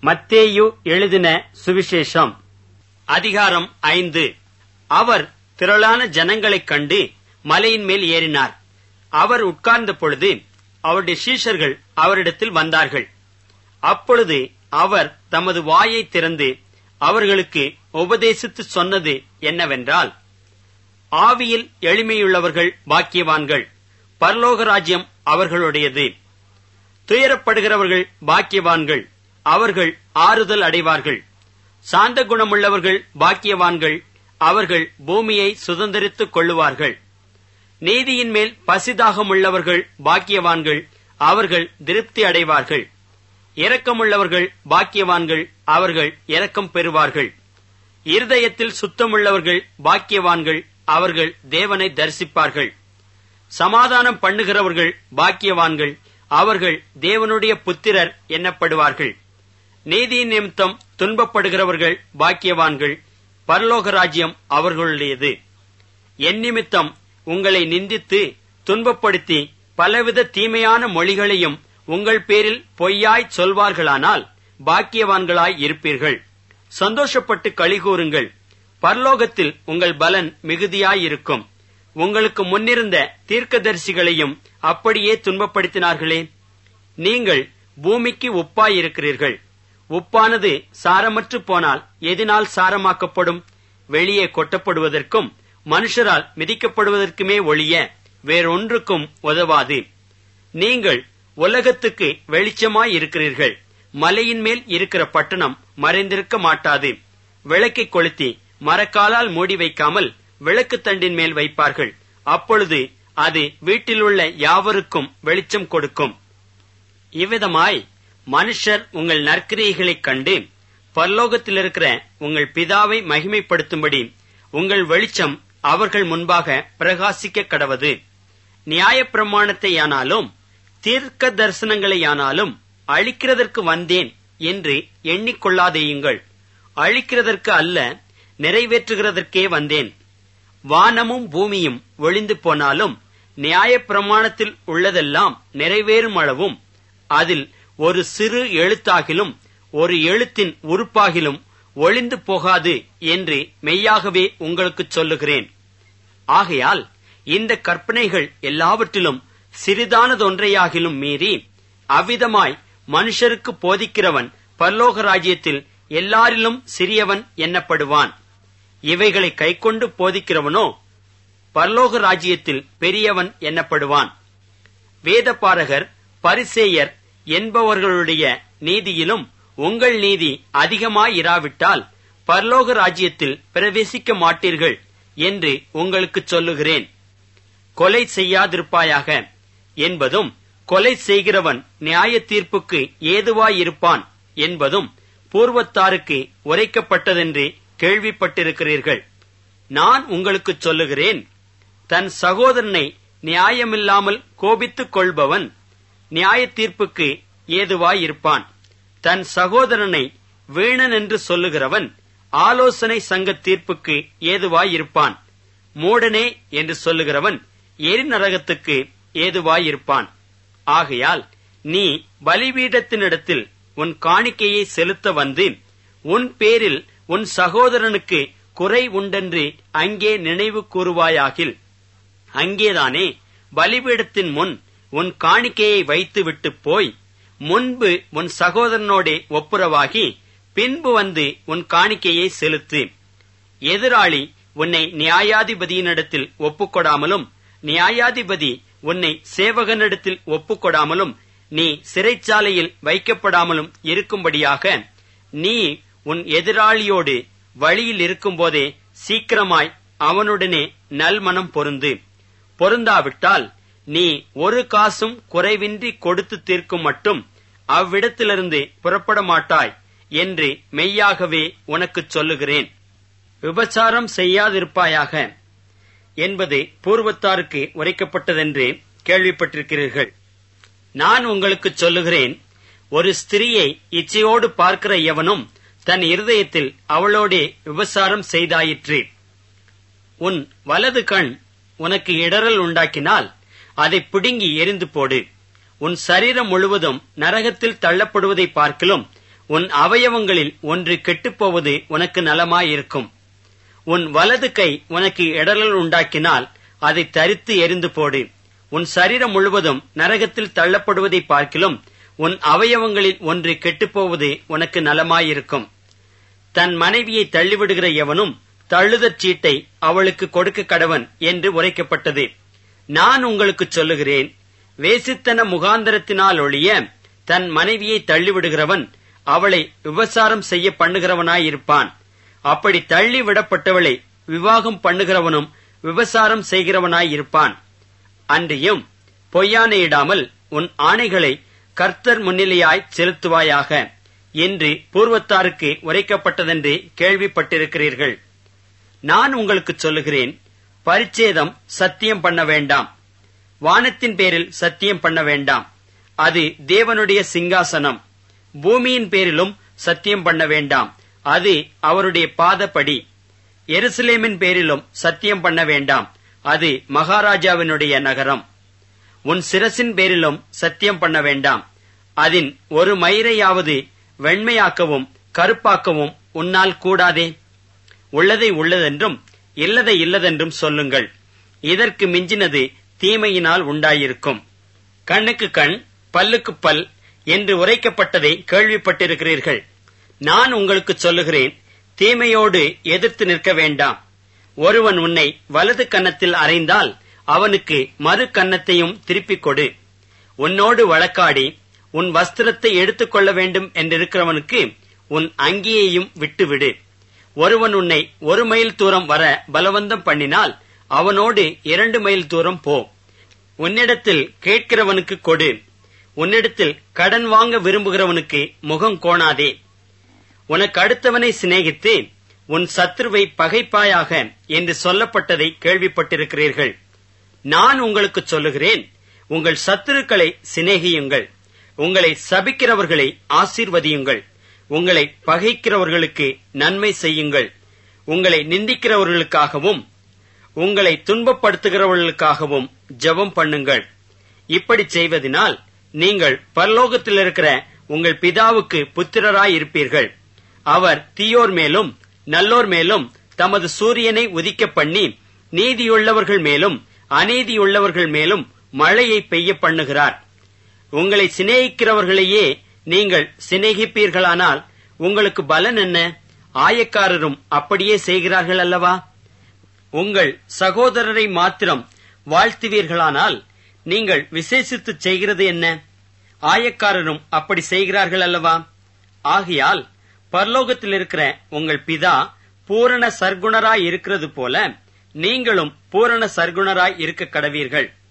மத்தேயு எழுதின சுவிசேஷம் அதிகாரம் 5. அவர் திரளான ஜனங்களைக் கண்டு மலையின் மேல் ஏறினார். அவர் உட்கார்ந்த பொழுது அவருடைய சீஷர்கள் அவரிடத்தில் வந்தார்கள். அப்பொழுது அவர் தமது வாயை திறந்து அவர்களுக்கு உபதேசித்து சொன்னது என்னவென்றால், ஆவியில் எளிமையுள்ளவர்கள் பாக்கியவான்கள், பரலோக ராஜ்யம் அவர்களுடையது. துயரப்படுகிறவர்கள் பாக்கியவான்கள், அவர்கள் ஆறுதல் அடைவார்கள். சாந்த குணமுள்ளவர்கள் பாக்கியவான்கள், அவர்கள் பூமியை சுதந்தரித்துக் கொள்ளுவார்கள். நீதியின் மேல் பசிதாகமுள்ளவர்கள் பாக்கியவான்கள், அவர்கள் திருப்தி அடைவார்கள். இரக்கமுள்ளவர்கள் பாக்கியவான்கள், அவர்கள் இரக்கம் பெறுவார்கள். இருதயத்தில் சுத்தமுள்ளவர்கள் பாக்கியவான்கள், அவர்கள் தேவனை தரிசிப்பார்கள். சமாதானம் பண்ணுகிறவர்கள் பாக்கியவான்கள், அவர்கள் தேவனுடைய புத்திரர் எண்ணப்படுவார்கள். நீதியின் நிமித்தம் துன்பப்படுகிறவர்கள் பாக்கியவான்கள், பரலோக ராஜ்யம் அவர்களுடையது. என் நிமித்தம் உங்களை நிந்தித்து துன்பப்படுத்தி பலவித தீமையான மொழிகளையும் உங்கள் பேரில் பொய்யாய் சொல்வார்களானால் பாக்கியவான்களாய் இருப்பீர்கள். சந்தோஷப்பட்டு களிகூறுங்கள், பரலோகத்தில் உங்கள் பலன் மிகுதியாயிருக்கும். உங்களுக்கு முன்னிருந்த தீர்க்கதரிசிகளையும் அப்படியே துன்பப்படுத்தினார்களே. நீங்கள் பூமிக்கு உப்பாயிருக்கிறீர்கள். உப்பானது சாரமற்று போனால் எதினால் சாரமாக்கப்படும்? வெளியே கொட்டப்படுவதற்கும் மனுஷரால் மிதிக்கப்படுவதற்குமே ஒழிய வேறொன்றுக்கும் உதவாது. நீங்கள் உலகத்துக்கு வெளிச்சமாயிருக்கிறீர்கள். மலையின் மேல் இருக்கிற பட்டணம் மறைந்திருக்க மாட்டாது. விளக்கை கொளுத்தி மரக்காலால் மூடி வைக்காமல் விளக்கு தண்டின் மேல் வைப்பார்கள். அப்பொழுது அது வீட்டிலுள்ள யாவருக்கும் வெளிச்சம் கொடுக்கும். இவ்விதமாய் மனுஷர் உங்கள் நற்கிரியைகளைக் கண்டு பரலோகத்தில் இருக்கிற உங்கள் பிதாவை மகிமைப்படுத்தும்படி உங்கள் வெளிச்சம் அவர்கள் முன்பாக பிரகாசிக்க கடவது. நியாயப்பிரமாணத்தையானாலும் தீர்க்க தரிசனங்களையானாலும் அழிக்கிறதற்கு வந்தேன் என்று எண்ணிக்கொள்ளாதேயுங்கள். அழிக்கிறதற்கு அல்ல, நிறைவேற்றுகிறதற்கே வந்தேன். வானமும் பூமியும் ஒழிந்து போனாலும் நியாயப்பிரமாணத்தில் உள்ளதெல்லாம் நிறைவேறும் அளவும் அதில் ஒரு சிறு எழுத்தாகிலும் ஒரு எழுத்தின் உறுப்பாகிலும் ஒழிந்து போகாது என்று மெய்யாகவே உங்களுக்குச் சொல்லுகிறேன். ஆகையால் இந்த கற்பனைகள் எல்லாவற்றிலும் சிறிதானதொன்றையாகிலும் மீறி அவ்விதமாய் மனுஷருக்கு போதிக்கிறவன் பரலோக ராஜ்யத்தில் எல்லாரிலும் சிறியவன் எண்ணப்படுவான். இவைகளை கைக்கொண்டு போதிக்கிறவனோ பரலோக ராஜ்யத்தில் பெரியவன் எண்ணப்படுவான். வேதபாரகர் பரிசேயர் என்பவர்களுடைய நீதியிலும் உங்கள் நீதி அதிகமாயிராவிட்டால் பரலோக ராஜ்யத்தில் பிரவேசிக்க மாட்டீர்கள் என்று உங்களுக்குச் சொல்லுகிறேன். கொலை செய்யாதிருப்பாயாக என்பதும் கொலை செய்கிறவன் நியாய தீர்ப்புக்கு ஏதுவாயிருப்பான் என்பதும் பூர்வத்தாருக்கு உரைக்கப்பட்டதென்று கேள்விப்பட்டிருக்கிறீர்கள். நான் உங்களுக்குச் சொல்லுகிறேன், தன் சகோதரனை நியாயமில்லாமல் கோபித்துக் கொள்பவன் நியாய தீர்ப்புக்கு ஏதுவாயிருப்பான். தன் சகோதரனை வீணன் என்று சொல்லுகிறவன் ஆலோசனை சங்க தீர்ப்புக்கு ஏதுவாயிருப்பான். மூடனே என்று சொல்லுகிறவன் எரிநரகத்துக்கு ஏதுவாயிருப்பான். ஆகையால் நீ பலிபீடத்தினிடத்தில் உன் காணிக்கையை செலுத்த வந்து உன் பேரில் உன் சகோதரனுக்கு குறை உண்டென்று அங்கே நினைவு கூறுவாயாகில், அங்கேதானே பலிபீடத்தின் முன் உன் காணிக்கையை வைத்துவிட்டு போய் முன்பு உன் சகோதரனோடே ஒப்புரவாகி பின்பு வந்து உன் காணிக்கையை செலுத்து. எதிராளி உன்னை நியாயாதிபதியினிடத்தில் ஒப்புக்கொடாமலும் நியாயாதிபதி உன்னை சேவகனிடத்தில் ஒப்புக்கொடாமலும் நீ சிறைச்சாலையில் வைக்கப்படாமலும் இருக்கும்படியாக நீ உன் எதிராளியோடு வழியில் இருக்கும்போதே சீக்கிரமாய் அவனுடனே நல்மனம் பொருந்து. பொருந்தாவிட்டால் நீ ஒரு காசும் குறைவின்றி கொடுத்து தீர்க்கும் மட்டும் அவ்விடத்திலிருந்து புறப்பட மாட்டாய் என்று மெய்யாகவே உனக்குச் சொல்லுகிறேன். விபச்சாரம் செய்யாதிருப்பாயாக என்பது பூர்வத்தாருக்கு உரைக்கப்பட்டதென்று கேள்விப்பட்டிருக்கிறீர்கள். நான் உங்களுக்குச் சொல்லுகிறேன், ஒரு ஸ்திரியை இச்சையோடு பார்க்கிற எவனும் தன் இருதயத்தில் அவளோடே விபச்சாரம் செய்தாயிற்று. உன் வலது கண் உனக்கு இடறல் உண்டாக்கினால் அதை பிடுங்கி எரிந்து போடு. உன் சரீரம் முழுவதும் நரகத்தில் தள்ளப்படுவதை பார்க்கிலும் உன் அவயவங்களில் ஒன்று கெட்டுப்போவது உனக்கு நலமாயிருக்கும். உன் வலது கை உனக்கு இடறல் உண்டாக்கினால் அதை தரித்து எரிந்து போடு. உன் சரீரம் முழுவதும் நரகத்தில் தள்ளப்படுவதை பார்க்கிலும் உன் அவயவங்களில் ஒன்று கெட்டுப்போவது உனக்கு நலமாயிருக்கும். தன் மனைவியை தள்ளிவிடுகிற எவனும் தள்ளுதற் சீட்டை அவளுக்கு கொடுக்க கடவன் என்று உரைக்கப்பட்டது. நான் உங்களுக்கு சொல்லுகிறேன், வேசித்தன முகாந்தரத்தினால் ஒழிய தன் மனைவியை தள்ளிவிடுகிறவன் அவளை விபசாரம் செய்ய பண்ணுகிறவனாயிருப்பான். அப்படி தள்ளி விடப்பட்டவளை விவாகம் பண்ணுகிறவனும் விபசாரம் செய்கிறவனாயிருப்பான். அன்றியும் பொய்யானையிடாமல் உன் ஆணைகளை கர்த்தர் முன்னிலையாய் செலுத்துவாயாக என்று பூர்வத்தாருக்கு உரைக்கப்பட்டதென்று கேள்விப்பட்டிருக்கிறீர்கள். நான் உங்களுக்கு சொல்லுகிறேன், பரிச்சேதம் சத்தியம் பண்ண வேண்டாம். வானத்தின் பேரில் சத்தியம் பண்ண வேண்டாம், அது தேவனுடைய சிங்காசனம். பூமியின் பேரிலும் சத்தியம் பண்ண வேண்டாம், அது அவருடைய பாதப்படி. எருசலேமின் பேரிலும் சத்தியம் பண்ண வேண்டாம், அது மகாராஜாவினுடைய நகரம். உன் சிரசின் பேரிலும் சத்தியம் பண்ண வேண்டாம், அதன் ஒரு மயிரையாவது வெண்மையாக்கவும் கருப்பாக்கவும் உன்னால் கூடாதே. உள்ளதை உள்ளதென்றும் இல்லதை இல்லதென்றும் சொல்லுங்கள். இதற்கு மிஞ்சினது தீமையினால் உண்டாயிருக்கும். கண்ணுக்கு கண் பல்லுக்கு பல் என்று உரைக்கப்பட்டதை கேள்விப்பட்டிருக்கிறீர்கள். நான் உங்களுக்கு சொல்லுகிறேன், தீமையோடு எதிர்த்து நிற்க வேண்டாம். ஒருவன் உன்னை வலது கன்னத்தில் அறைந்தால் அவனுக்கு மறு கன்னத்தையும் திருப்பிக் கொடு. உன்னோடு வழக்காடி உன் வஸ்திரத்தை எடுத்துக்கொள்ள வேண்டும் என்றிருக்கிறவனுக்கு உன் அங்கியையும் விட்டுவிடு. ஒருவன் உன்னை 1 மைல் தூரம் வர பலவந்தம் பண்ணினால் அவனோடு 2 மைல் தூரம் போ. உன்னிடத்தில் கேட்கிறவனுக்கு கொடு. உன்னிடத்தில் கடன் வாங்க விரும்புகிறவனுக்கு முகம் கோணாதே. உனக்கு அடுத்தவனை சிநேகித்து உன் சத்துருவை பகைப்பாயாக என்று சொல்லப்பட்டதை கேள்விப்பட்டிருக்கிறீர்கள். நான் உங்களுக்கு சொல்லுகிறேன், உங்கள் சத்துருக்களை சிநேகியுங்கள், உங்களை சபிக்கிறவர்களை ஆசீர்வதியுங்கள், உங்களை பகைக்கிறவர்களுக்கு நன்மை செய்யுங்கள், உங்களை நிந்திக்கிறவர்களுக்காகவும் உங்களை துன்பப்படுத்துகிறவர்களுக்காகவும் ஜெபம் பண்ணுங்கள். இப்படி செய்வதனால் நீங்கள் பரலோகத்தில் இருக்கிற உங்கள் பிதாவுக்கு புத்திரராயிருப்பீர்கள். அவர் தீயோர் மேலும் நல்லோர் மேலும் தமது சூரியனை உதிக்க பண்ணி நீதியுள்ளவர்கள் மேலும் அநீதியுள்ளவர்கள் மேலும் மழையை பெய்ய பண்ணுகிறார். உங்களை சிநேகிக்கிறவர்களையே நீங்கள் சிநேகிப்பீர்களானால் உங்களுக்கு பலன் என்ன? ஆயக்காரரும் அப்படியே செய்கிறார்கள் அல்லவா? உங்கள் சகோதரரை மாத்திரம் வாழ்த்துவீர்களானால் நீங்கள் விசேஷித்து செய்கிறது என்ன? ஆயக்காரரும் அப்படி செய்கிறார்கள் அல்லவா? ஆகையால் பரலோகத்தில் இருக்கிற உங்கள் பிதா பூரண சர்க்குணராய் இருக்கிறது போல நீங்களும் பூரண சர்க்குணராய் இருக்க கடவீர்கள்.